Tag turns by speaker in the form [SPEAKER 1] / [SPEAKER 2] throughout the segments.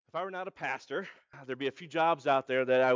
[SPEAKER 1] If I were not a pastor, there'd be a few jobs out there that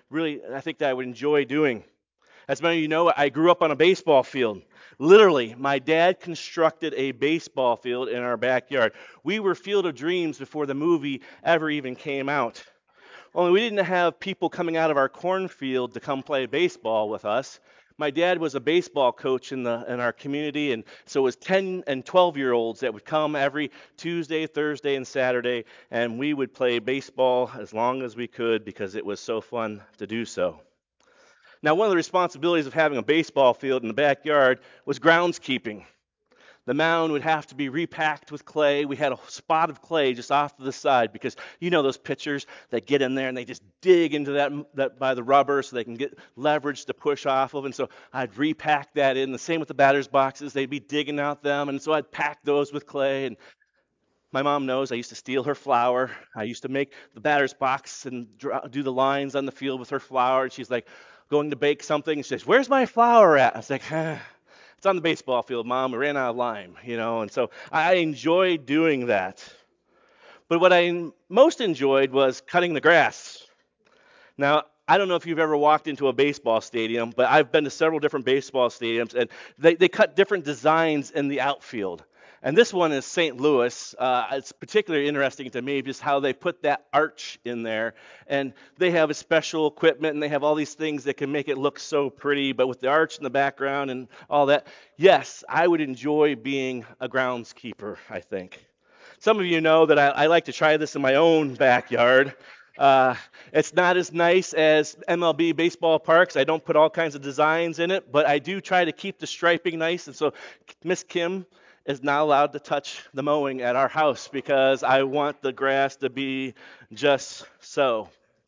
[SPEAKER 1] I think that I would enjoy doing. As many of you know, I grew up on a baseball field. Literally, my dad constructed a baseball field in our backyard. We were Field of Dreams before the movie ever even came out. Only we didn't have people coming out of our cornfield to come play baseball with us. My dad was a baseball coach in our community, and so it was 10 and 12-year olds that would come every Tuesday, Thursday, and Saturday, and we would play baseball as long as we could because it was so fun to do so. Now, one of the responsibilities of having a baseball field in the backyard was groundskeeping. The mound would have to be repacked with clay. We had a spot of clay just off to the side because you know those pitchers that get in there and they just dig into that by the rubber so they can get leverage to push off of. And so I'd repack that in. The same with the batter's boxes. They'd be digging out them. And so I'd pack those with clay. And my mom knows I used to steal her flour. I used to make the batter's box and do the lines on the field with her flour. And she's like going to bake something. And she says, "Where's my flour at?" I was like, "It's on the baseball field, Mom. We ran out of lime." And so I enjoyed doing that. But what I most enjoyed was cutting the grass. Now, I don't know if you've ever walked into a baseball stadium, but I've been to several different baseball stadiums, and they cut different designs in the outfield. And this one is St. Louis. It's particularly interesting to me just how they put that arch in there. And they have a special equipment, and they have all these things that can make it look so pretty, but with the arch in the background and all that, yes, I would enjoy being a groundskeeper, I think. Some of you know that I like to try this in my own backyard. Uh, it's not as nice as MLB baseball parks. I don't put all kinds of designs in it, but I do try to keep the striping nice. And so Miss Kim is not allowed to touch the mowing at our house because I want the grass to be just so.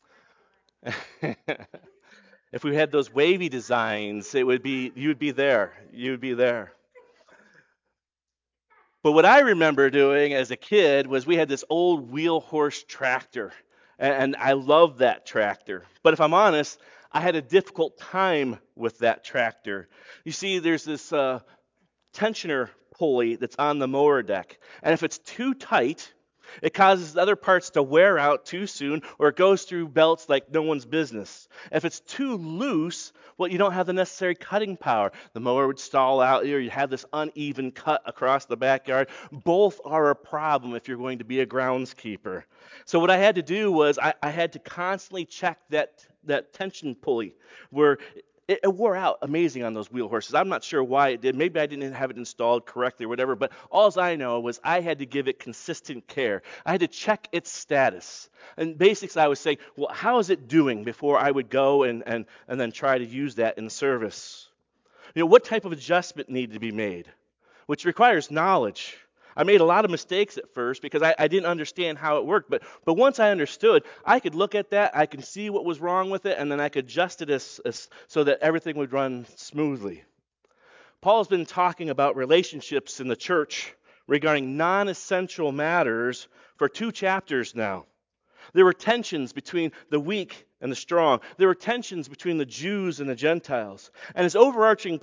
[SPEAKER 1] If we had those wavy designs, it would be you'd be there. You'd be there. But what I remember doing as a kid was we had this old wheel horse tractor, and I loved that tractor. But if I'm honest, I had a difficult time with that tractor. You see, there's this tensioner pulley that's on the mower deck, and if it's too tight, it causes other parts to wear out too soon, or it goes through belts like no one's business. If it's too loose, well, you don't have the necessary cutting power. The mower would stall out, or you have this uneven cut across the backyard. Both are a problem if you're going to be a groundskeeper. So what I had to do was I had to constantly check that tension pulley where it wore out amazing on those wheel horses. I'm not sure why it did. Maybe I didn't have it installed correctly or whatever, but all I know was I had to give it consistent care. I had to check its status. And basics, I was saying, well, how is it doing before I would go and then try to use that in service? What type of adjustment needed to be made, which requires knowledge. I made a lot of mistakes at first because I didn't understand how it worked. But once I understood, I could look at that, I could see what was wrong with it, and then I could adjust it so that everything would run smoothly. Paul's been talking about relationships in the church regarding non essential matters for 2 chapters now. There were tensions between the weak and the strong. There were tensions between the Jews and the Gentiles. And his overarching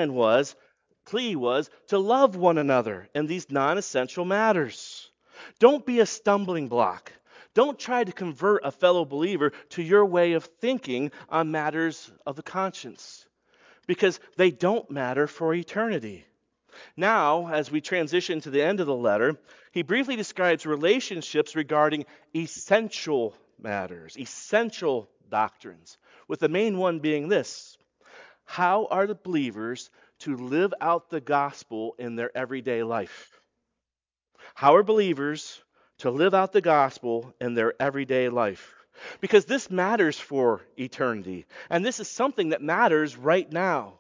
[SPEAKER 1] plea was to love one another in these non essential matters. Don't be a stumbling block. Don't try to convert a fellow believer to your way of thinking on matters of the conscience because they don't matter for eternity. Now, as we transition to the end of the letter, he briefly describes relationships regarding essential matters, essential doctrines, with the main one being this: how are the believers to live out the gospel in their everyday life? How are believers to live out the gospel in their everyday life? Because this matters for eternity, and this is something that matters right now.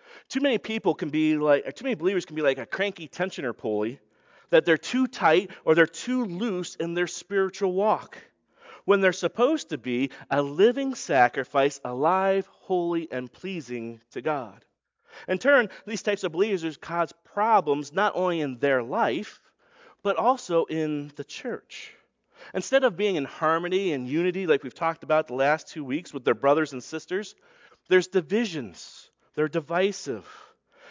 [SPEAKER 1] Too many believers can be like a cranky tensioner pulley, that they're too tight or they're too loose in their spiritual walk, when they're supposed to be a living sacrifice, alive, holy, and pleasing to God. In turn, these types of believers cause problems not only in their life, but also in the church. Instead of being in harmony and unity, like we've talked about the last 2 weeks with their brothers and sisters, there's divisions. They're divisive.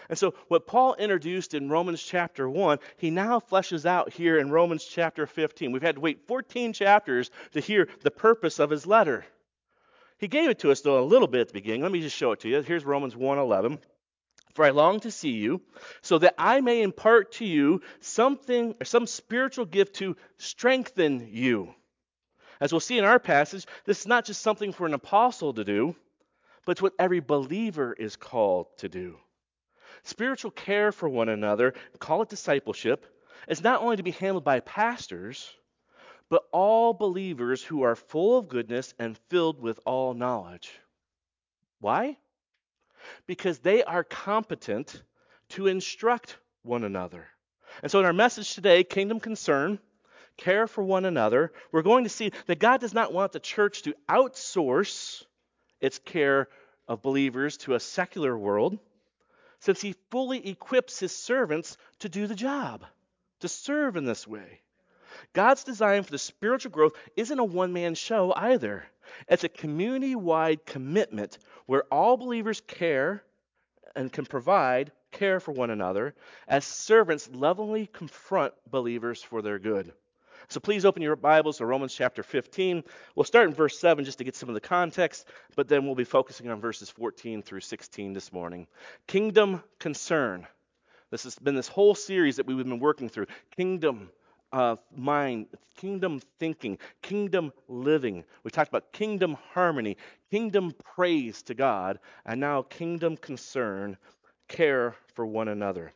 [SPEAKER 1] And so what Paul introduced in Romans chapter 1, he now fleshes out here in Romans chapter 15. We've had to wait 14 chapters to hear the purpose of his letter. He gave it to us, though, a little bit at the beginning. Let me just show it to you. Here's Romans 1:11. For I long to see you, so that I may impart to you something or some spiritual gift to strengthen you. As we'll see in our passage, this is not just something for an apostle to do, but it's what every believer is called to do. Spiritual care for one another, call it discipleship, is not only to be handled by pastors, but all believers who are full of goodness and filled with all knowledge. Why? Because they are competent to instruct one another. And so in our message today, Kingdom Concern, care for one another, we're going to see that God does not want the church to outsource its care of believers to a secular world, since he fully equips his servants to do the job, to serve in this way. God's design for the spiritual growth isn't a one-man show either. It's a community-wide commitment where all believers care and can provide care for one another as servants lovingly confront believers for their good. So please open your Bibles to Romans chapter 15. We'll start in verse 7 just to get some of the context, but then we'll be focusing on verses 14 through 16 this morning. Kingdom concern. This has been this whole series that we've been working through. Kingdom mind, kingdom thinking, kingdom living. We talked about kingdom harmony, kingdom praise to God, and now kingdom concern, care for one another.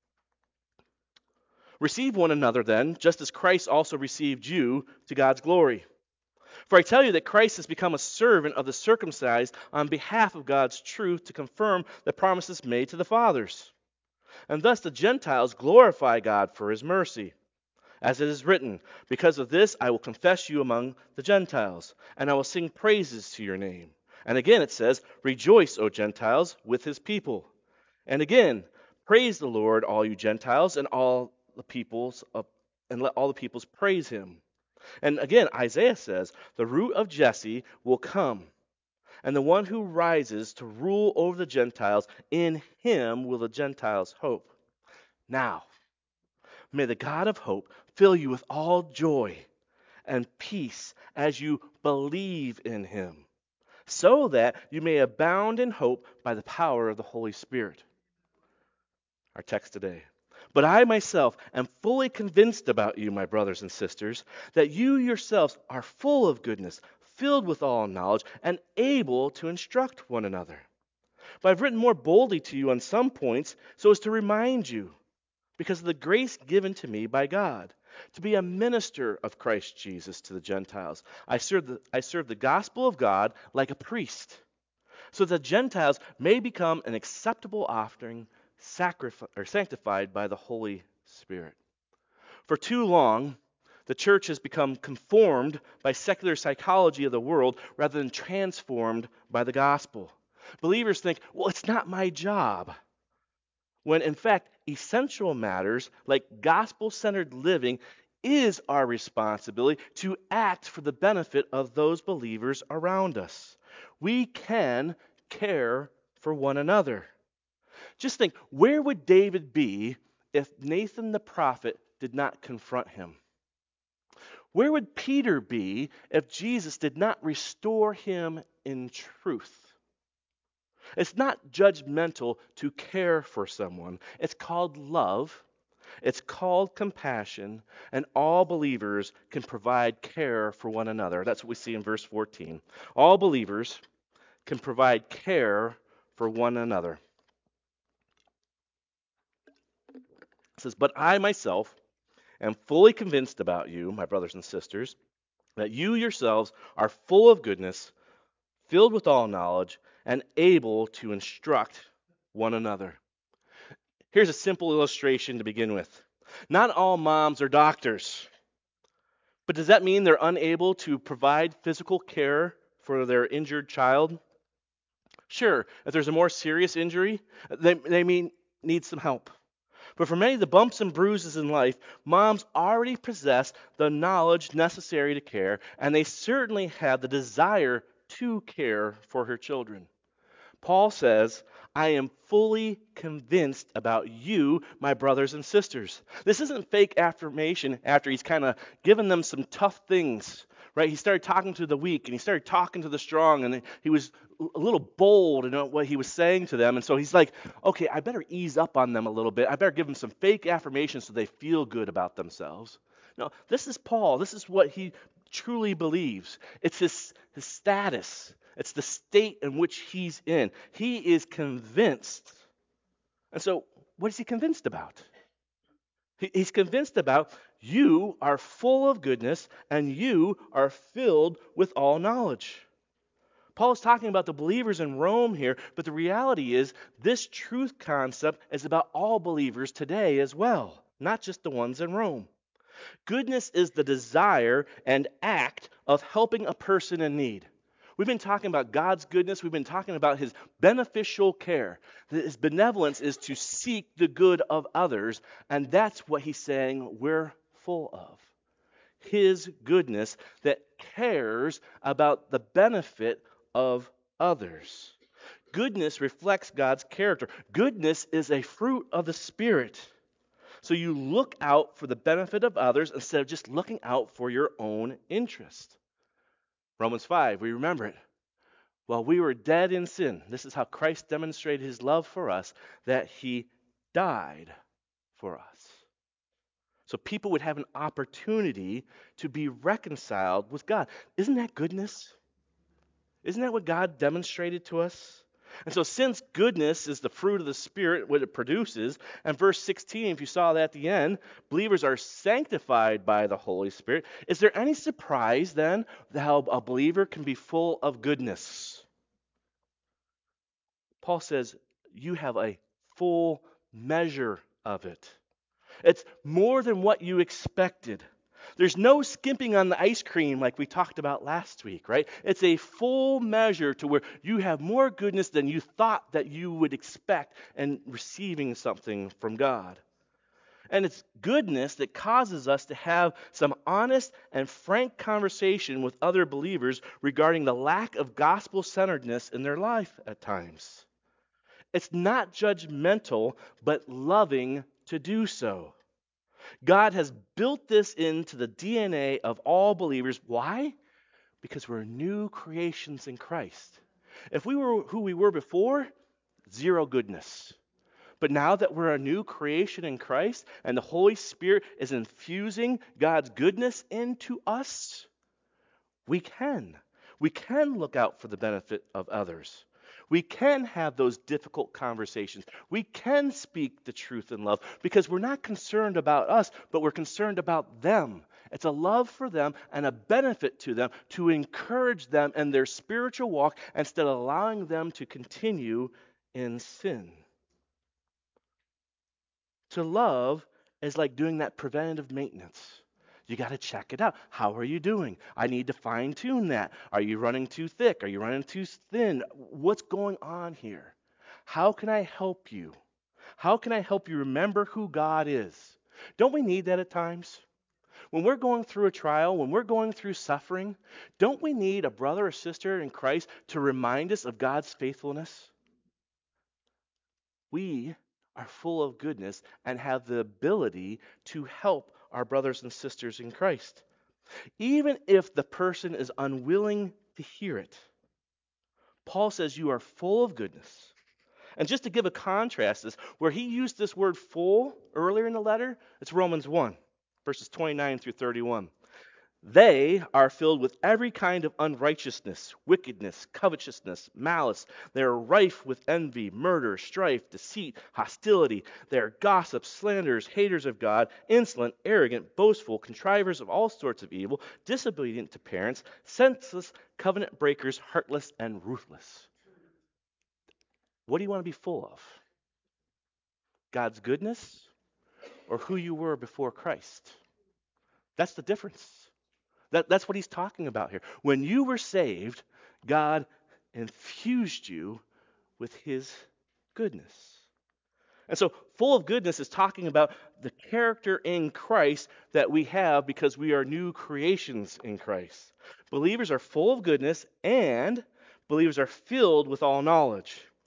[SPEAKER 1] Receive one another then, just as Christ also received you to God's glory. For I tell you that Christ has become a servant of the circumcised on behalf of God's truth to confirm the promises made to the fathers. And thus the Gentiles glorify God for his mercy. As it is written, because of this I will confess you among the Gentiles, and I will sing praises to your name. And again it says, rejoice, O Gentiles, with his people. And again, praise the Lord, all you Gentiles, and all the peoples, and let all the peoples praise him. And again, Isaiah says, the root of Jesse will come, and the one who rises to rule over the Gentiles, in him will the Gentiles hope. Now, may the God of hope fill you with all joy and peace as you believe in him, so that you may abound in hope by the power of the Holy Spirit. Our text today. But I myself am fully convinced about you, my brothers and sisters, that you yourselves are full of goodness, filled with all knowledge, and able to instruct one another. But I've written more boldly to you on some points so as to remind you, because of the grace given to me by God, to be a minister of Christ Jesus to the Gentiles. I serve the gospel of God like a priest, so that the Gentiles may become an acceptable offering, sanctified by the Holy Spirit. For too long, the church has become conformed by secular psychology of the world rather than transformed by the gospel. Believers think, well, it's not my job. When in fact, essential matters like gospel-centered living is our responsibility to act for the benefit of those believers around us. We can care for one another. Just think, where would David be if Nathan the prophet did not confront him? Where would Peter be if Jesus did not restore him in truth? It's not judgmental to care for someone. It's called love. It's called compassion. And all believers can provide care for one another. That's what we see in verse 14. All believers can provide care for one another. It says, but I myself am fully convinced about you, my brothers and sisters, that you yourselves are full of goodness, filled with all knowledge, and able to instruct one another. Here's a simple illustration to begin with. Not all moms are doctors, but does that mean they're unable to provide physical care for their injured child? Sure, if there's a more serious injury, they may need some help. But for many of the bumps and bruises in life, moms already possess the knowledge necessary to care, and they certainly have the desire to care for her children. Paul says, I am fully convinced about you, my brothers and sisters. This isn't fake affirmation after he's kind of given them some tough things, right? He started talking to the weak and he started talking to the strong, and he was a little bold in what he was saying to them. And so he's like, okay, I better ease up on them a little bit. I better give them some fake affirmation so they feel good about themselves. No, this is Paul. This is what he truly believes. It's his status. It's the state in which he's in. He is convinced. And so, what is he convinced about? He's convinced about you are full of goodness and you are filled with all knowledge. Paul is talking about the believers in Rome here, but the reality is this truth concept is about all believers today as well, not just the ones in Rome. Goodness is the desire and act of helping a person in need. We've been talking about God's goodness. We've been talking about his beneficial care. His benevolence is to seek the good of others, and that's what he's saying we're full of. His goodness that cares about the benefit of others. Goodness reflects God's character. Goodness is a fruit of the Spirit. So you look out for the benefit of others instead of just looking out for your own interest. Romans 5, we remember it. While we were dead in sin, this is how Christ demonstrated his love for us, that he died for us. So people would have an opportunity to be reconciled with God. Isn't that goodness? Isn't that what God demonstrated to us? And so since goodness is the fruit of the Spirit, what it produces, and verse 16, if you saw that at the end, believers are sanctified by the Holy Spirit. Is there any surprise then how a believer can be full of goodness? Paul says you have a full measure of it. It's more than what you expected. There's no skimping on the ice cream like we talked about last week, right? It's a full measure to where you have more goodness than you thought that you would expect in receiving something from God. And it's goodness that causes us to have some honest and frank conversation with other believers regarding the lack of gospel-centeredness in their life at times. It's not judgmental, but loving to do so. God has built this into the DNA of all believers. Why? Because we're new creations in Christ. If we were who we were before, zero goodness. But now that we're a new creation in Christ and the Holy Spirit is infusing God's goodness into us, we can. We can look out for the benefit of others. We can have those difficult conversations. We can speak the truth in love because we're not concerned about us, but we're concerned about them. It's a love for them and a benefit to them to encourage them in their spiritual walk instead of allowing them to continue in sin. To love is like doing that preventative maintenance. You got to check it out. How are you doing? I need to fine tune that. Are you running too thick? Are you running too thin? What's going on here? How can I help you? How can I help you remember who God is? Don't we need that at times? When we're going through a trial, when we're going through suffering, don't we need a brother or sister in Christ to remind us of God's faithfulness? We are full of goodness and have the ability to help our brothers and sisters in Christ, even if the person is unwilling to hear it. Paul says you are full of goodness. And just to give a contrast, this where he used this word full earlier in the letter, it's Romans 1, verses 29 through 31. They are filled with every kind of unrighteousness, wickedness, covetousness, malice. They are rife with envy, murder, strife, deceit, hostility. They are gossips, slanderers, haters of God, insolent, arrogant, boastful, contrivers of all sorts of evil, disobedient to parents, senseless, covenant breakers, heartless, and ruthless. What do you want to be full of? God's goodness or who you were before Christ? That's the difference. That's what he's talking about here. When you were saved, God infused you with his goodness. And so full of goodness is talking about the character in Christ that we have because we are new creations in Christ. Believers are full of goodness and believers are filled with all knowledge.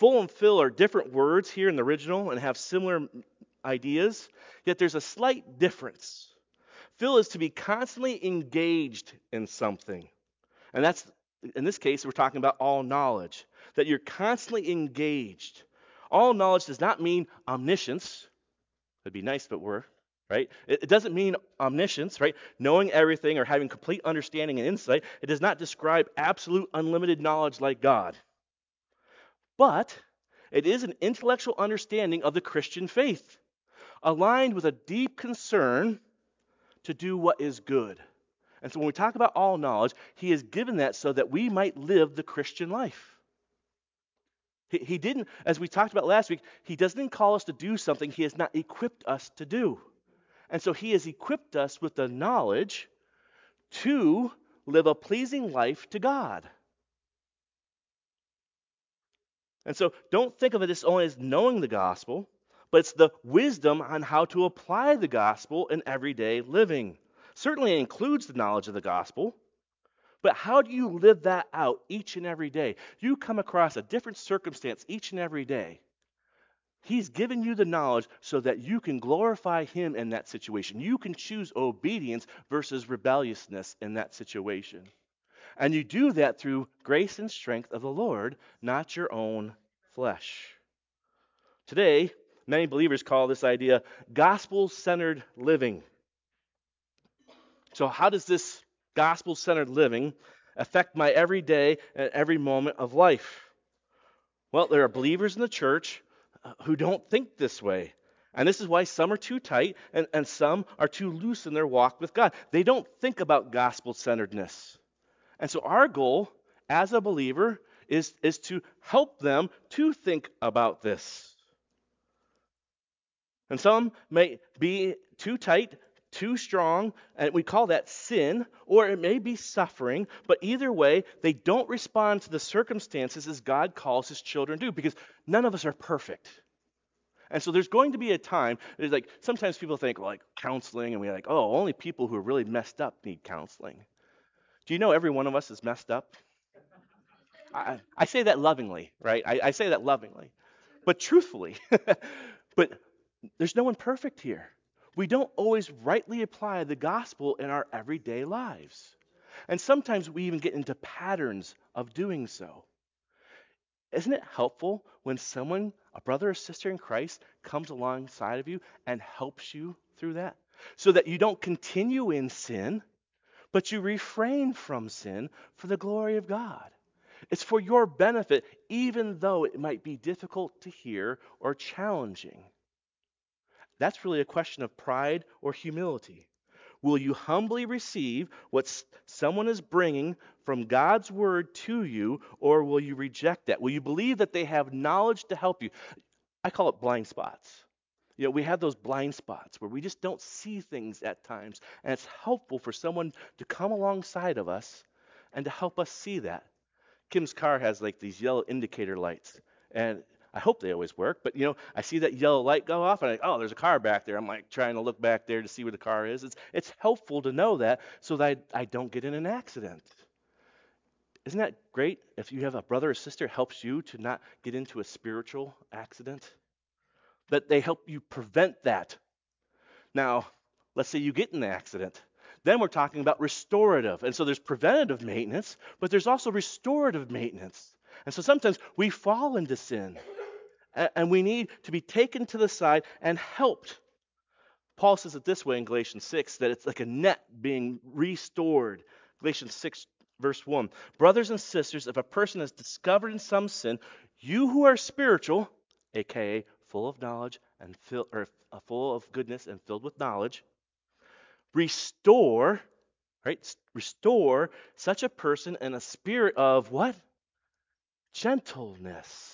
[SPEAKER 1] full and fill are different words here in the original and have similar ideas, yet there's a slight difference. Fill is to be constantly engaged in something. And that's, in this case, we're talking about all knowledge, that you're constantly engaged. All knowledge does not mean omniscience. It'd be nice if it were, right? It doesn't mean omniscience, right? Knowing everything or having complete understanding and insight. It does not describe absolute unlimited knowledge like God. But it is an intellectual understanding of the Christian faith, aligned with a deep concern to do what is good. And so when we talk about all knowledge, he has given that so that we might live the Christian life. He didn't, as we talked about last week, he doesn't call us to do something he has not equipped us to do. And so he has equipped us with the knowledge to live a pleasing life to God. And so don't think of it as only as knowing the gospel, but it's the wisdom on how to apply the gospel in everyday living. Certainly it includes the knowledge of the gospel, but how do you live that out each and every day? You come across a different circumstance each and every day. He's given you the knowledge so that you can glorify him in that situation. You can choose obedience versus rebelliousness in that situation. And you do that through grace and strength of the Lord, not your own flesh. Today, many believers call this idea gospel-centered living. So how does this gospel-centered living affect my everyday and every moment of life? Well, there are believers in the church who don't think this way. And this is why some are too tight and some are too loose in their walk with God. They don't think about gospel-centeredness. And so our goal as a believer is to help them to think about this. And some may be too tight, too strong, and we call that sin, or it may be suffering, but either way, they don't respond to the circumstances as God calls his children to, because none of us are perfect. And so there's going to be a time, there's like, sometimes people think, well, like counseling, and we're like, oh, only people who are really messed up need counseling. Do you know every one of us is messed up? I say that lovingly, right? I say that lovingly, but truthfully. But there's no one perfect here. We don't always rightly apply the gospel in our everyday lives. And sometimes we even get into patterns of doing so. Isn't it helpful when someone, a brother or sister in Christ, comes alongside of you and helps you through that? So that you don't continue in sin, but you refrain from sin for the glory of God. It's for your benefit, even though it might be difficult to hear or challenging. That's really a question of pride or humility. Will you humbly receive what someone is bringing from God's word to you, or will you reject that? Will you believe that they have knowledge to help you? I call it blind spots. You know, we have those blind spots where we just don't see things at times, and it's helpful for someone to come alongside of us and to help us see that. Kim's car has like these yellow indicator lights, and I hope they always work, but I see that yellow light go off, and oh, there's a car back there. I'm like trying to look back there to see where the car is. It's helpful to know that so that I don't get in an accident. Isn't that great if you have a brother or sister who helps you to not get into a spiritual accident? That they help you prevent that. Now, let's say you get in an accident. Then we're talking about restorative. And so there's preventative maintenance, but there's also restorative maintenance. And so sometimes we fall into sin, and we need to be taken to the side and helped. Paul says it this way in Galatians 6, that it's like a net being restored. Galatians 6, verse 1. Brothers and sisters, if a person is discovered in some sin, you who are spiritual, aka full of knowledge and full of goodness and filled with knowledge, restore, right? Restore such a person in a spirit of what? Gentleness.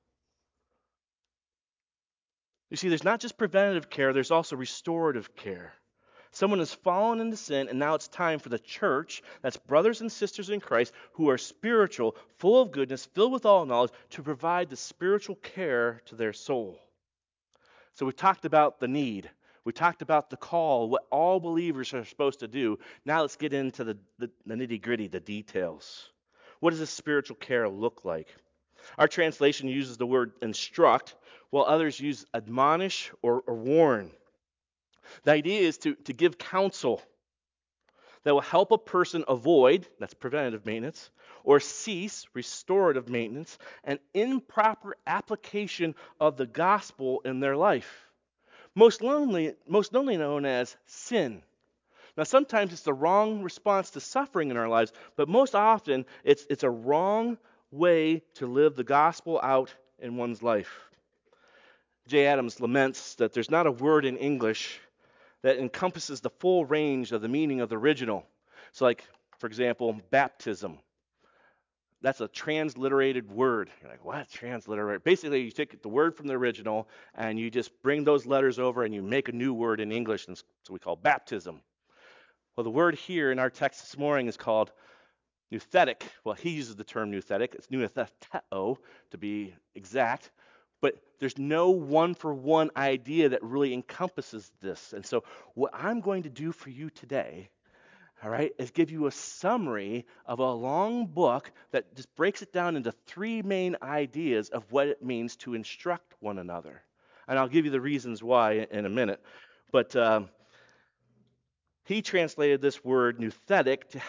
[SPEAKER 1] You see, there's not just preventative care, there's also restorative care. Someone has fallen into sin, and now it's time for the church, that's brothers and sisters in Christ, who are spiritual, full of goodness, filled with all knowledge, to provide the spiritual care to their soul. So we talked about the need. We talked about the call, what all believers are supposed to do. Now let's get into the nitty-gritty, the details. What does this spiritual care look like? Our translation uses the word instruct, while others use admonish or warn. The idea is to give counsel that will help a person avoid, that's preventative maintenance, or cease, restorative maintenance, an improper application of the gospel in their life. Most normally known as sin. Now, sometimes it's the wrong response to suffering in our lives, but most often it's a wrong way to live the gospel out in one's life. Jay Adams laments that there's not a word in English that encompasses the full range of the meaning of the original. So, like, for example, baptism. That's a transliterated word. You're like, what? Transliterate? Basically, you take the word from the original and you just bring those letters over and you make a new word in English, and so we call baptism. Well, the word here in our text this morning is called nouthetic. Well, he uses the term nouthetic. It's noutheteo to be exact. But there's no one-for-one idea that really encompasses this. And so what I'm going to do for you today, all right, is give you a summary of a long book that just breaks it down into three main ideas of what it means to instruct one another. And I'll give you the reasons why in a minute. But he translated this word nouthetic to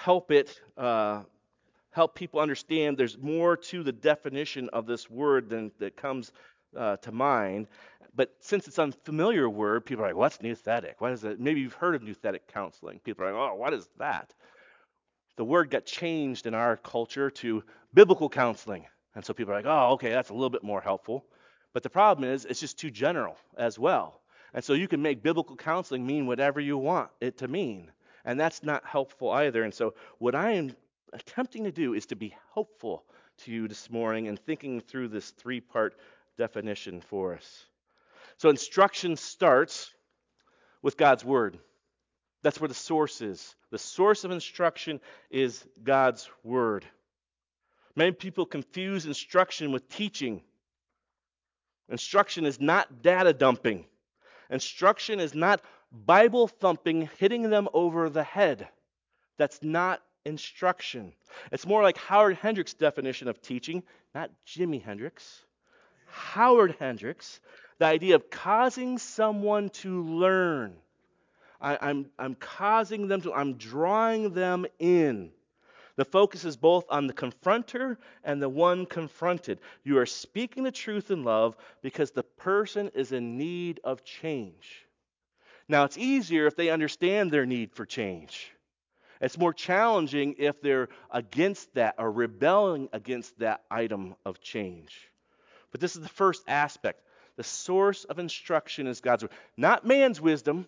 [SPEAKER 1] help people understand there's more to the definition of this word than that comes to mind. But since it's an unfamiliar word, people are like, what's nouthetic? What is it? Maybe you've heard of nouthetic counseling. People are like, oh, what is that? The word got changed in our culture to biblical counseling. And so people are like, oh, okay, that's a little bit more helpful. But the problem is, it's just too general as well. And so you can make biblical counseling mean whatever you want it to mean. And that's not helpful either. And so what I am attempting to do is to be helpful to you this morning in thinking through this three-part definition for us. So instruction starts with God's word. That's where the source is. The source of instruction is God's word. Many people confuse instruction with teaching. Instruction is not data dumping. Instruction is not Bible thumping, hitting them over the head. That's not instruction. It's more like Howard Hendricks' definition of teaching, not Jimi Hendrix. Howard Hendricks, the idea of causing someone to learn. I'm causing them to, I'm drawing them in. The focus is both on the confronter and the one confronted. You are speaking the truth in love because the person is in need of change. Now, it's easier if they understand their need for change. It's more challenging if they're against that or rebelling against that item of change. But this is the first aspect. The source of instruction is God's word. Not man's wisdom,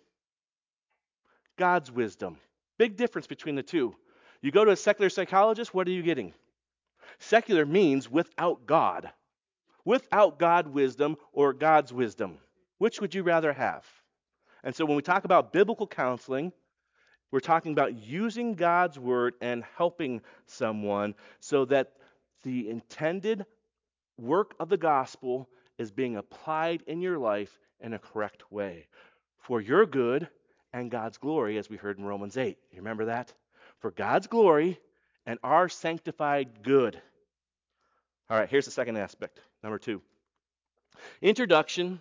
[SPEAKER 1] God's wisdom. Big difference between the two. You go to a secular psychologist, what are you getting? Secular means without God. Without God wisdom or God's wisdom. Which would you rather have? And so when we talk about biblical counseling, we're talking about using God's word and helping someone so that the intended work of the gospel is being applied in your life in a correct way for your good and God's glory, as we heard in Romans 8. You remember that? For God's glory and our sanctified good. All right, here's the second aspect. Number 2. Instruction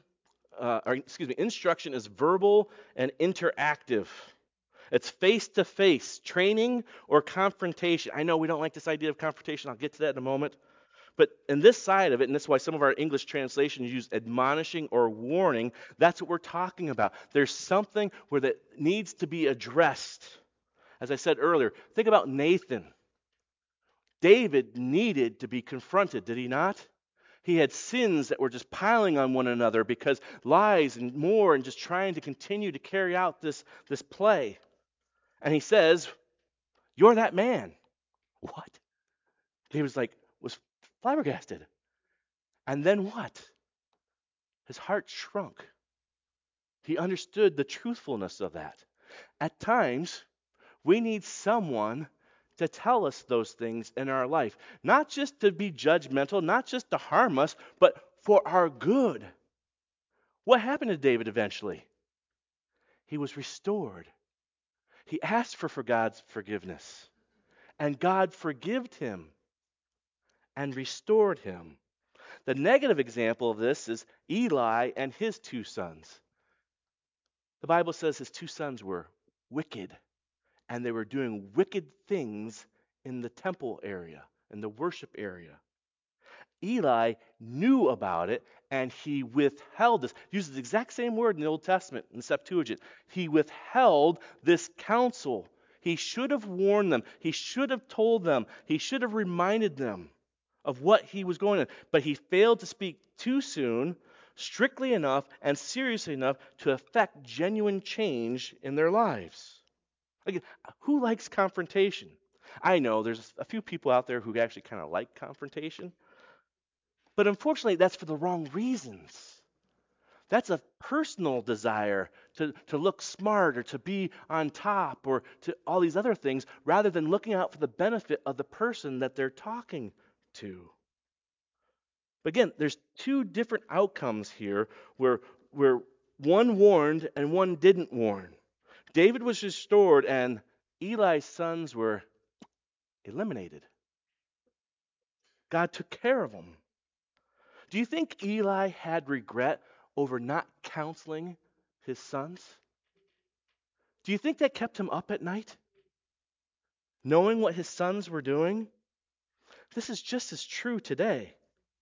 [SPEAKER 1] is verbal and interactive. It's face-to-face training or confrontation. I know we don't like this idea of confrontation. I'll get to that in a moment. But in this side of it, and that's why some of our English translations use admonishing or warning, that's what we're talking about. There's something where that needs to be addressed. As I said earlier, think about Nathan. David needed to be confronted, did he not? He had sins that were just piling on one another because lies and more and just trying to continue to carry out this play. And he says, "You're that man." What? David's was flabbergasted. And then what? His heart shrunk. He understood the truthfulness of that. At times, we need someone to tell us those things in our life. Not just to be judgmental, not just to harm us, but for our good. What happened to David eventually? He was restored. He asked for God's forgiveness. And God forgave him and restored him. The negative example of this is Eli and his two sons. The Bible says his two sons were wicked, and they were doing wicked things in the temple area, in the worship area. Eli knew about it, and he withheld this. Uses the exact same word in the Old Testament, in the Septuagint. He withheld this counsel. He should have warned them. He should have told them. He should have reminded them of what he was going on. But he failed to speak too soon, strictly enough, and seriously enough to affect genuine change in their lives. Again, who likes confrontation? I know there's a few people out there who actually kind of like confrontation. But unfortunately, that's for the wrong reasons. That's a personal desire to look smart or to be on top or to all these other things rather than looking out for the benefit of the person that they're talking to. But again, there's two different outcomes here where one warned and one didn't warn. David was restored and Eli's sons were eliminated. God took care of them. Do you think Eli had regret over not counseling his sons? Do you think that kept him up at night? Knowing what his sons were doing? This is just as true today.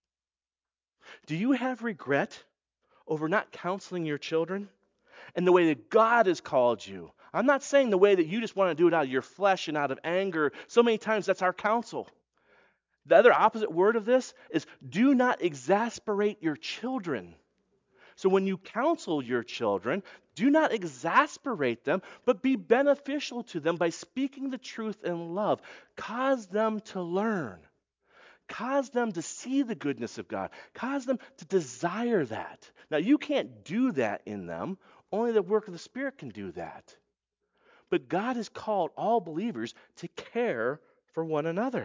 [SPEAKER 1] Do you have regret over not counseling your children in the way that God has called you? I'm not saying the way that you just want to do it out of your flesh and out of anger. So many times that's our counsel. The other opposite word of this is do not exasperate your children. So when you counsel your children, do not exasperate them, but be beneficial to them by speaking the truth in love. Cause them to learn. Cause them to see the goodness of God. Cause them to desire that. Now, you can't do that in them. Only the work of the Spirit can do that. But God has called all believers to care for one another.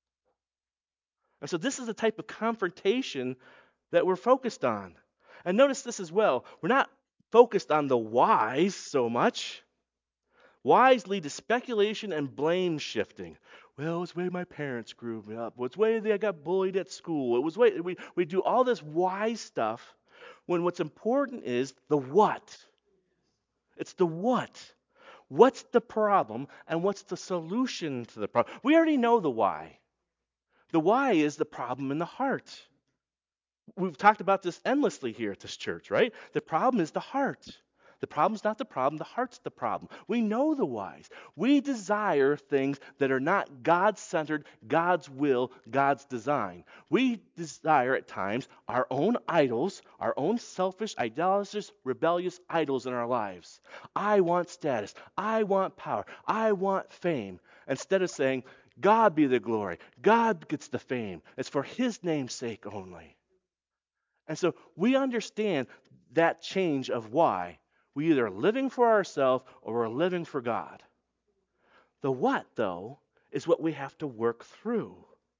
[SPEAKER 1] And so this is the type of confrontation that we're focused on. And notice this as well. We're not focused on the whys so much. Whys lead to speculation and blame shifting. Well, it was the way my parents grew me up. It was the way I got bullied at school. It was the way we do all this why stuff when what's important is the what. It's the what. What's the problem and what's the solution to the problem? We already know the why. The why is the problem in the heart. We've talked about this endlessly here at this church, right? The problem is the heart. The problem's not the problem, the heart's the problem. We know the whys. We desire things that are not God-centered, God's will, God's design. We desire at times our own idols, our own selfish, idolatrous, rebellious idols in our lives. I want status. I want power. I want fame. Instead of saying, God be the glory. God gets the fame. It's for His name's sake only. And so we understand that change of why. We either are living for ourselves or we're living for God. The what, though, is what we have to work through.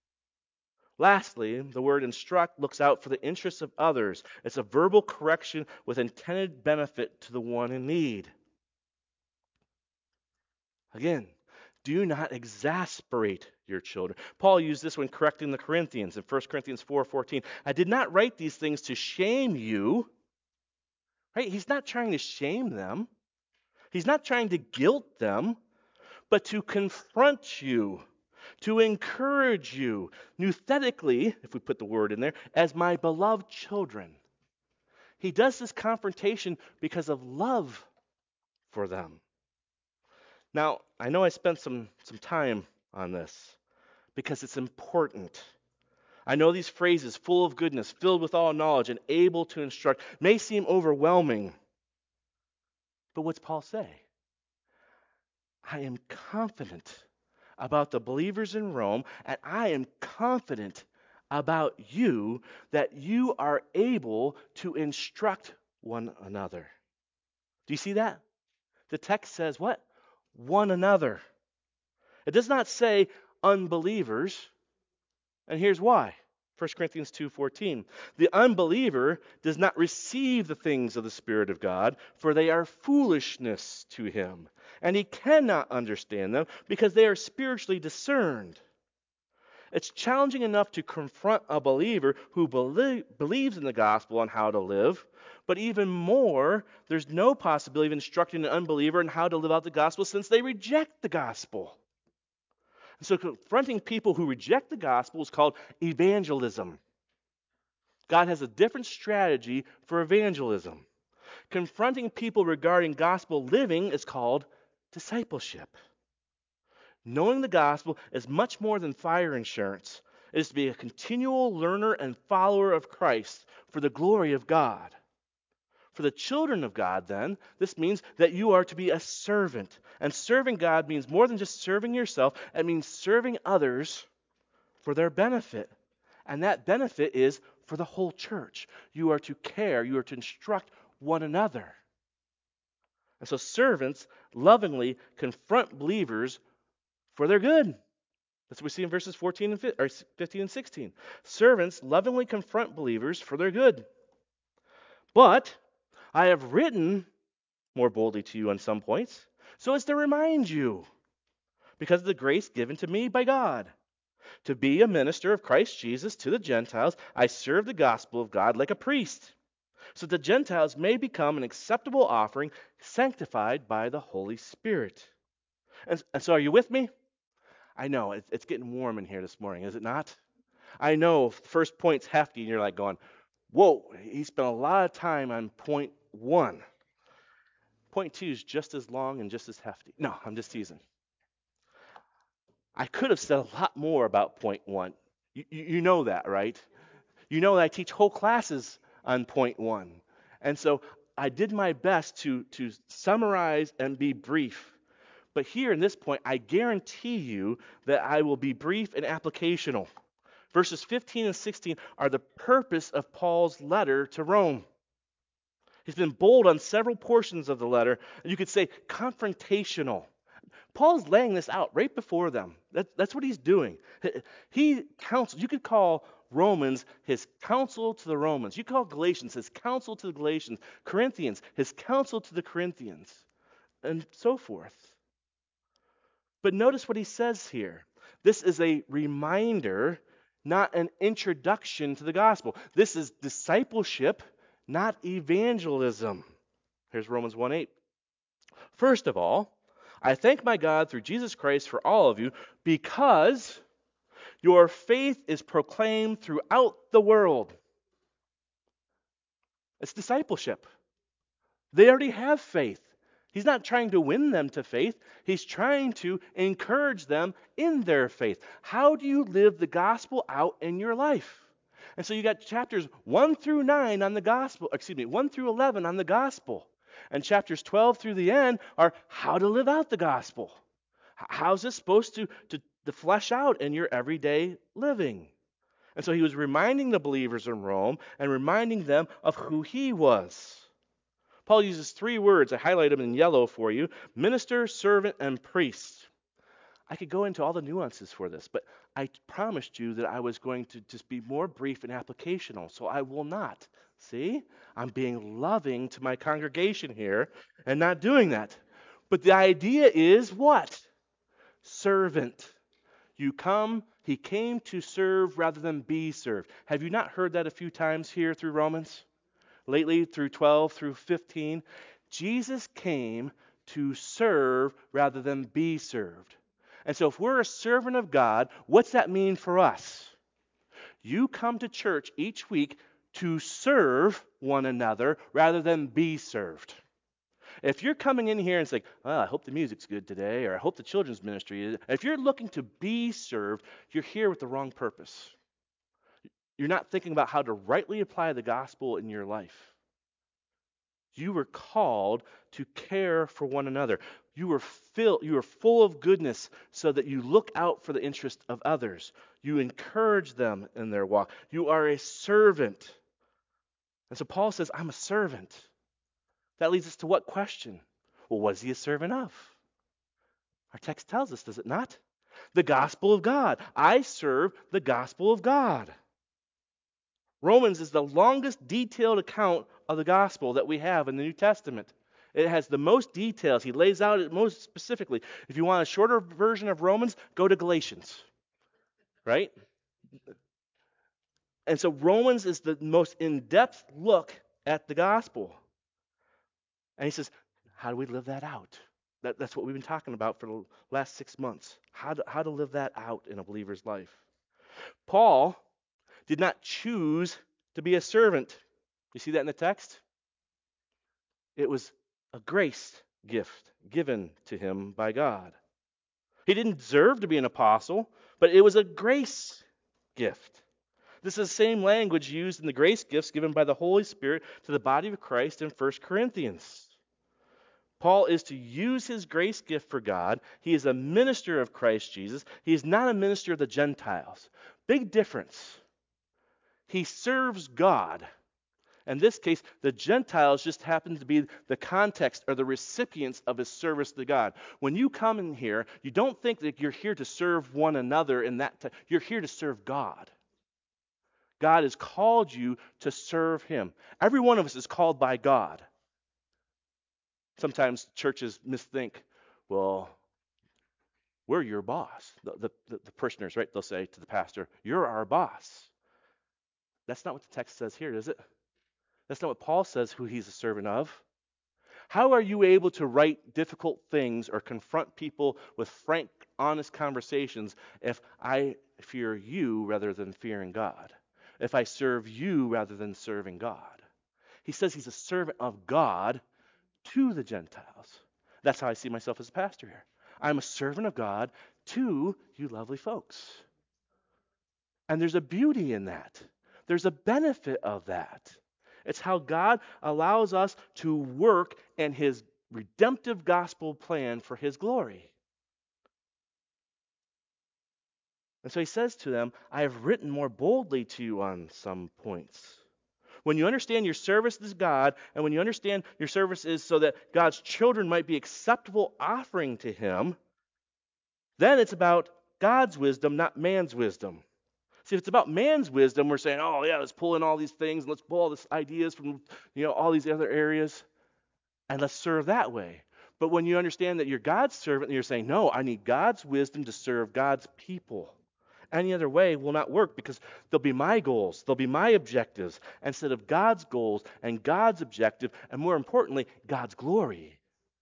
[SPEAKER 1] Lastly, the word instruct looks out for the interests of others. It's a verbal correction with intended benefit to the one in need. Again, do not exasperate your children. Paul used this when correcting the Corinthians in 1 Corinthians 4:14. I did not write these things to shame you. Right? He's not trying to shame them. He's not trying to guilt them, but to confront you, to encourage you, nouthetically, if we put the word in there, as my beloved children. He does this confrontation because of love for them. Now, I know I spent some time on this because it's important. I know these phrases, full of goodness, filled with all knowledge, and able to instruct, may seem overwhelming. But what's Paul say? I am confident about the believers in Rome, and I am confident about you that you are able to instruct one another. Do you see that? The text says what? One another. It does not say unbelievers, and here's why. 1 Corinthians 2:14. The unbeliever does not receive the things of the Spirit of God, for they are foolishness to him, and he cannot understand them because they are spiritually discerned. It's challenging enough to confront a believer who believes in the gospel on how to live, but even more, there's no possibility of instructing an unbeliever on how to live out the gospel since they reject the gospel. And so confronting people who reject the gospel is called evangelism. God has a different strategy for evangelism. Confronting people regarding gospel living is called discipleship. Knowing the gospel is much more than fire insurance. It is to be a continual learner and follower of Christ for the glory of God. For the children of God, then, this means that you are to be a servant. And serving God means more than just serving yourself, it means serving others for their benefit. And that benefit is for the whole church. You are to care, you are to instruct one another. And so servants lovingly confront believers for their good. That's what we see in verses 14 and 15 and 16. Servants lovingly confront believers for their good. But I have written more boldly to you on some points, so as to remind you, because of the grace given to me by God, to be a minister of Christ Jesus to the Gentiles. I serve the gospel of God like a priest, so that the Gentiles may become an acceptable offering, sanctified by the Holy Spirit. And so are you with me? I know, it's getting warm in here this morning, is it not? I know, first point's hefty, and you're like going, whoa, he spent a lot of time on point one. Point two is just as long and just as hefty. No, I'm just teasing. I could have said a lot more about point one. You know that, right? You know that I teach whole classes on point one. And so I did my best to summarize and be brief. But here in this point, I guarantee you that I will be brief and applicational. Verses 15 and 16 are the purpose of Paul's letter to Rome. He's been bold on several portions of the letter. You could say confrontational. Paul's laying this out right before them. That's what he's doing. He counsels. You could call Romans his counsel to the Romans. You could call Galatians his counsel to the Galatians. Corinthians his counsel to the Corinthians, and so forth. But notice what he says here. This is a reminder, not an introduction to the gospel. This is discipleship, not evangelism. Here's Romans 1:8. First of all, I thank my God through Jesus Christ for all of you, because your faith is proclaimed throughout the world. It's discipleship. They already have faith. He's not trying to win them to faith. He's trying to encourage them in their faith. How do you live the gospel out in your life? And so you got chapters 1 through 9 on the gospel, 1 through 11 on the gospel. And chapters 12 through the end are how to live out the gospel. How's this supposed to flesh out in your everyday living? And so he was reminding the believers in Rome and reminding them of who he was. Paul uses three words. I highlight them in yellow for you: minister, servant, and priest. I could go into all the nuances for this, but I promised you that I was going to just be more brief and applicational, so I will not. See? I'm being loving to my congregation here and not doing that. But the idea is what? Servant. He came to serve rather than be served. Have you not heard that a few times here through Romans? Lately, through 12, through 15. Jesus came to serve rather than be served. And so if we're a servant of God, what's that mean for us? You come to church each week to serve one another rather than be served. If you're coming in here and saying, oh, I hope the music's good today, or I hope the children's ministry is, if you're looking to be served, you're here with the wrong purpose. You're not thinking about how to rightly apply the gospel in your life. You were called to care for one another. You were full of goodness so that you look out for the interest of others. You encourage them in their walk. You are a servant. And so Paul says, I'm a servant. That leads us to what question? Well, what is he a servant of? Our text tells us, does it not? The gospel of God. I serve the gospel of God. Romans is the longest detailed account of the gospel that we have in the New Testament. It has the most details. He lays out it most specifically. If you want a shorter version of Romans, go to Galatians. right? And so Romans is the most in-depth look at the gospel. And he says, how do we live that out? That's what we've been talking about for the last 6 months. How to live that out in a believer's life. Paul did not choose to be a servant. You see that in the text? It was a grace gift given to him by God. He didn't deserve to be an apostle, but it was a grace gift. This is the same language used in the grace gifts given by the Holy Spirit to the body of Christ in 1 Corinthians. Paul is to use his grace gift for God. He is a minister of Christ Jesus. He is not a minister of the Gentiles. Big difference. He serves God. In this case, the Gentiles just happen to be the context or the recipients of his service to God. When you come in here, you don't think that you're here to serve one another in that time. You're here to serve God. God has called you to serve him. Every one of us is called by God. Sometimes churches misthink, well, we're your boss. The parishioners, right? They'll say to the pastor, you're our boss. That's not what the text says here, is it? That's not what Paul says who he's a servant of. How are you able to write difficult things or confront people with frank, honest conversations if I fear you rather than fearing God? If I serve you rather than serving God? He says he's a servant of God to the Gentiles. That's how I see myself as a pastor here. I'm a servant of God to you lovely folks. And there's a beauty in that. There's a benefit of that. It's how God allows us to work in his redemptive gospel plan for his glory. And so he says to them, I have written more boldly to you on some points. When you understand your service is God, and when you understand your service is so that God's children might be acceptable offering to him, then it's about God's wisdom, not man's wisdom. See, if it's about man's wisdom, we're saying, oh, yeah, let's pull in all these things, and let's pull all these ideas from, all these other areas, and let's serve that way. But when you understand that you're God's servant, and you're saying, no, I need God's wisdom to serve God's people. Any other way will not work because they'll be my goals, they'll be my objectives, instead of God's goals and God's objective, and more importantly, God's glory.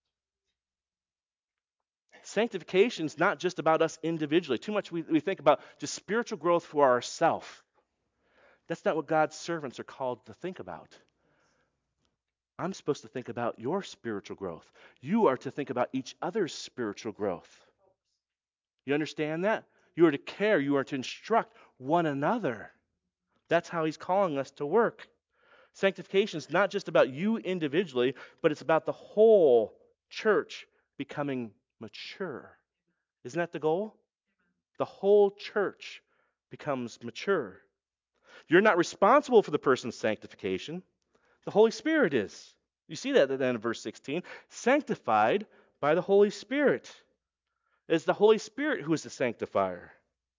[SPEAKER 1] Sanctification is not just about us individually. Too much we think about just spiritual growth for ourselves. That's not what God's servants are called to think about. I'm supposed to think about your spiritual growth. You are to think about each other's spiritual growth. You understand that? You are to care. You are to instruct one another. That's how he's calling us to work. Sanctification is not just about you individually, but it's about the whole church becoming mature. Isn't that the goal? The whole church becomes mature. You're not responsible for the person's sanctification. The Holy Spirit is. You see that at the end of verse 16. Sanctified by the Holy Spirit. It's the Holy Spirit who is the sanctifier.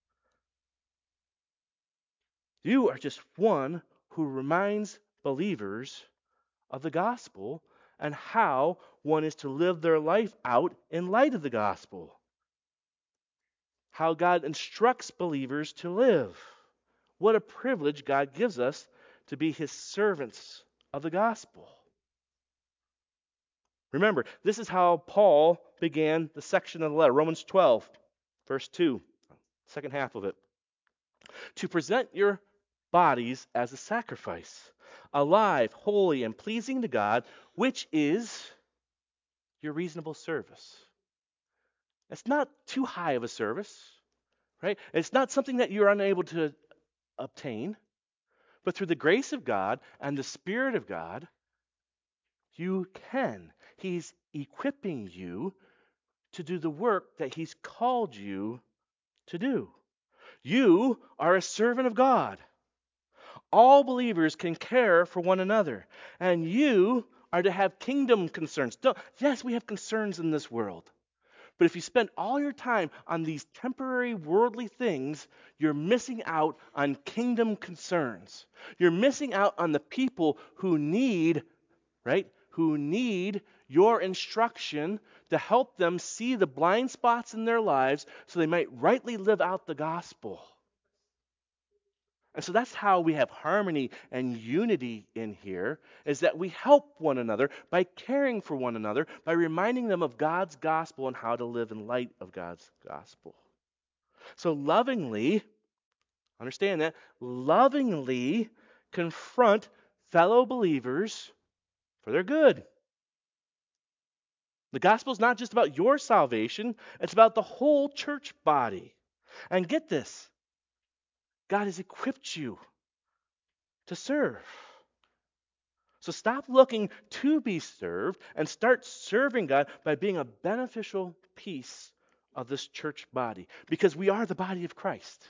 [SPEAKER 1] You are just one who reminds believers of the gospel and how one is to live their life out in light of the gospel. How God instructs believers to live. What a privilege God gives us to be his servants of the gospel. Remember, this is how Paul began the section of the letter, Romans 12, verse 2, second half of it. To present your bodies as a sacrifice, alive, holy, and pleasing to God, which is your reasonable service. It's not too high of a service, right? It's not something that you're unable to obtain, but through the grace of God and the Spirit of God, you can. He's equipping you to do the work that he's called you to do. You are a servant of God. All believers can care for one another, and you are to have kingdom concerns. Yes, we have concerns in this world. But if you spend all your time on these temporary worldly things, you're missing out on kingdom concerns. You're missing out on the people who need, right? Who need your instruction to help them see the blind spots in their lives so they might rightly live out the gospel. And so that's how we have harmony and unity in here, is that we help one another by caring for one another, by reminding them of God's gospel and how to live in light of God's gospel. So lovingly, understand that, lovingly confront fellow believers for their good. The gospel is not just about your salvation, it's about the whole church body. And get this, God has equipped you to serve. So stop looking to be served and start serving God by being a beneficial piece of this church body, because we are the body of Christ.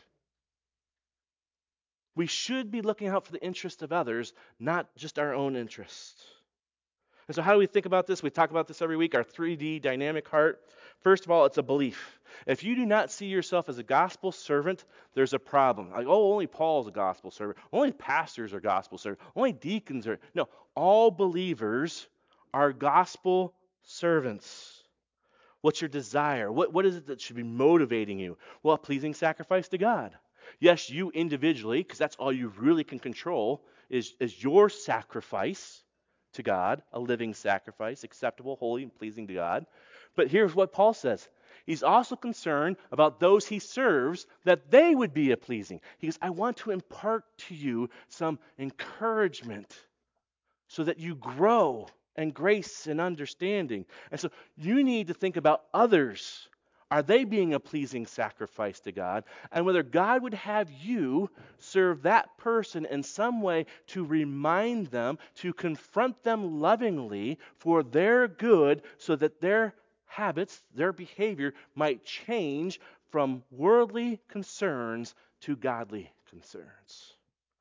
[SPEAKER 1] We should be looking out for the interest of others, not just our own interest. And so how do we think about this? We talk about this every week, our 3D dynamic heart. First of all, it's a belief. If you do not see yourself as a gospel servant, there's a problem. Like, oh, only Paul's a gospel servant. Only pastors are gospel servants. Only deacons are. No, all believers are gospel servants. What's your desire? What is it that should be motivating you? Well, a pleasing sacrifice to God. Yes, you individually, because that's all you really can control, is your sacrifice to God, a living sacrifice, acceptable, holy, and pleasing to God. But here's what Paul says. He's also concerned about those he serves, that they would be a pleasing. He goes, I want to impart to you some encouragement so that you grow in grace and understanding. And so you need to think about others. Are they being a pleasing sacrifice to God? And whether God would have you serve that person in some way to remind them, to confront them lovingly for their good, so that their habits, their behavior might change from worldly concerns to godly concerns.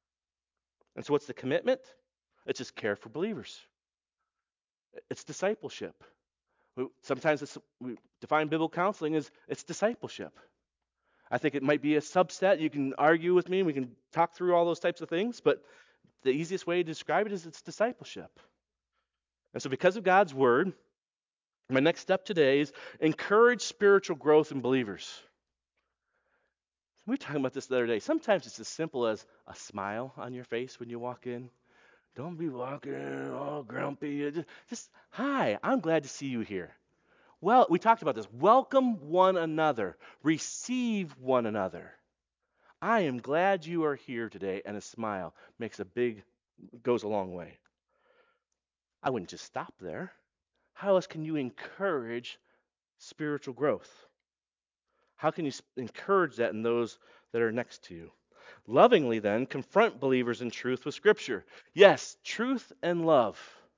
[SPEAKER 1] And so what's the commitment? It's just care for believers. It's discipleship. Sometimes we define biblical counseling as it's discipleship. I think it might be a subset. You can argue with me. We can talk through all those types of things. But the easiest way to describe it is it's discipleship. And so because of God's word, my next step today is encourage spiritual growth in believers. We were talking about this the other day. Sometimes it's as simple as a smile on your face when you walk in. Don't be walking in all grumpy. Just, hi, I'm glad to see you here. Well, we talked about this. Welcome one another. Receive one another. I am glad you are here today, and a smile goes a long way. I wouldn't just stop there. How else can you encourage spiritual growth? How can you encourage that in those that are next to you? Lovingly, then, confront believers in truth with Scripture. Yes, truth and love.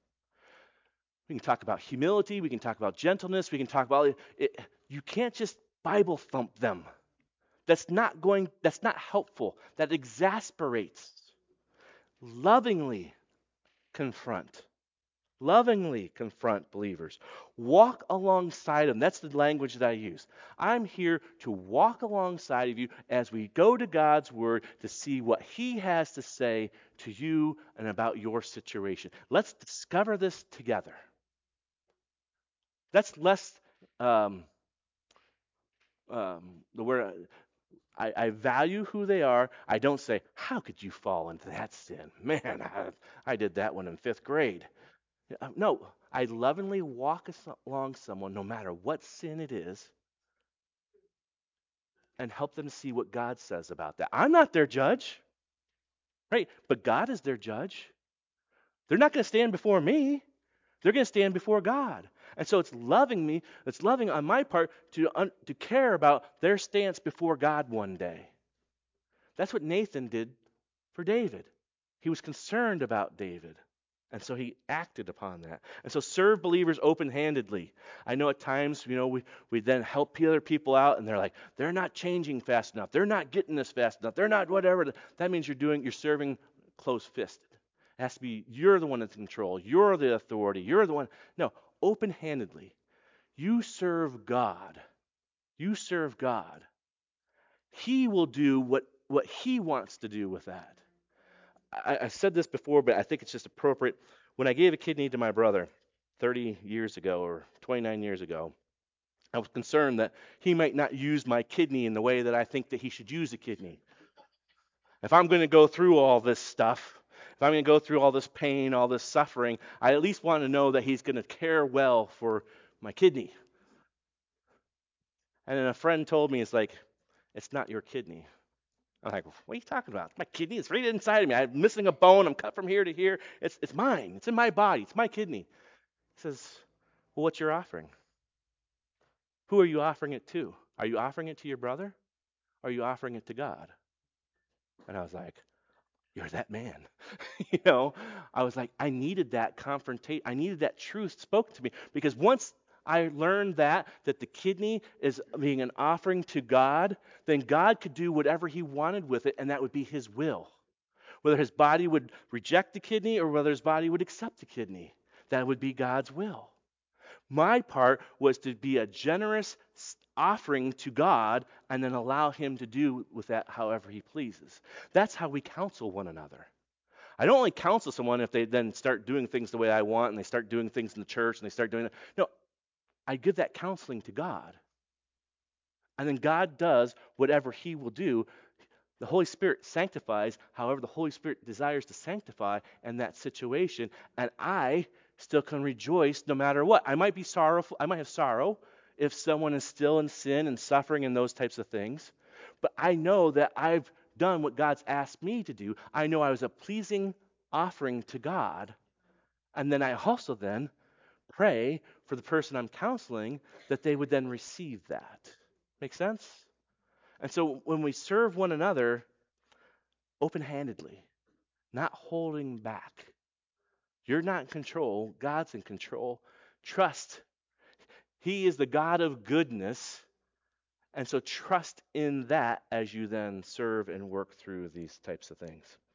[SPEAKER 1] We can talk about humility. We can talk about gentleness. We can talk about it. You can't just Bible thump them. That's not helpful. That exasperates. Lovingly confront. Lovingly confront believers. Walk alongside them. That's the language that I use. I'm here to walk alongside of you as we go to God's word to see what he has to say to you and about your situation. Let's discover this together. That's less the word. I value who they are. I don't say, how could you fall into that sin? Man, I did that one in 5th grade. No, I lovingly walk along someone, no matter what sin it is, and help them see what God says about that. I'm not their judge, right? But God is their judge. They're not going to stand before me. They're going to stand before God. And so it's loving on my part to care about their stance before God one day. That's what Nathan did for David. He was concerned about David. And so he acted upon that. And so serve believers open-handedly. I know at times, we then help other people out, and they're like, they're not changing fast enough. They're not getting this fast enough. They're not whatever. That means you're serving close-fisted. It has to be, you're the one that's in control. You're the authority. You're the one. No, open-handedly. You serve God. You serve God. He will do what he wants to do with that. I said this before, but I think it's just appropriate. When I gave a kidney to my brother 30 years ago or 29 years ago, I was concerned that he might not use my kidney in the way that I think that he should use a kidney. If I'm going to go through all this stuff, if I'm going to go through all this pain, all this suffering, I at least want to know that he's going to care well for my kidney. And then a friend told me, it's like, it's not your kidney. I'm like, what are you talking about? It's my kidney. It's right inside of me. I'm missing a bone. I'm cut from here to here. It's mine. It's in my body. It's my kidney. He says, well, what's your offering? Who are you offering it to? Are you offering it to your brother? Or are you offering it to God? And I was like, you're that man. I was like, I needed that confrontation. I needed that truth spoken to me because once I learned that the kidney is being an offering to God, then God could do whatever he wanted with it, and that would be his will. Whether his body would reject the kidney or whether his body would accept the kidney, that would be God's will. My part was to be a generous offering to God and then allow him to do with that however he pleases. That's how we counsel one another. I don't only counsel someone if they then start doing things the way I want and they start doing things in the church and they start doing it. No, I give that counseling to God. And then God does whatever he will do. The Holy Spirit sanctifies however the Holy Spirit desires to sanctify in that situation. And I still can rejoice no matter what. I might be sorrowful. I might have sorrow if someone is still in sin and suffering and those types of things. But I know that I've done what God's asked me to do. I know I was a pleasing offering to God. And then I also then pray for the person I'm counseling that they would then receive that. Make sense? And so when we serve one another open-handedly, not holding back, you're not in control. God's in control. Trust. He is the God of goodness. And so trust in that as you then serve and work through these types of things.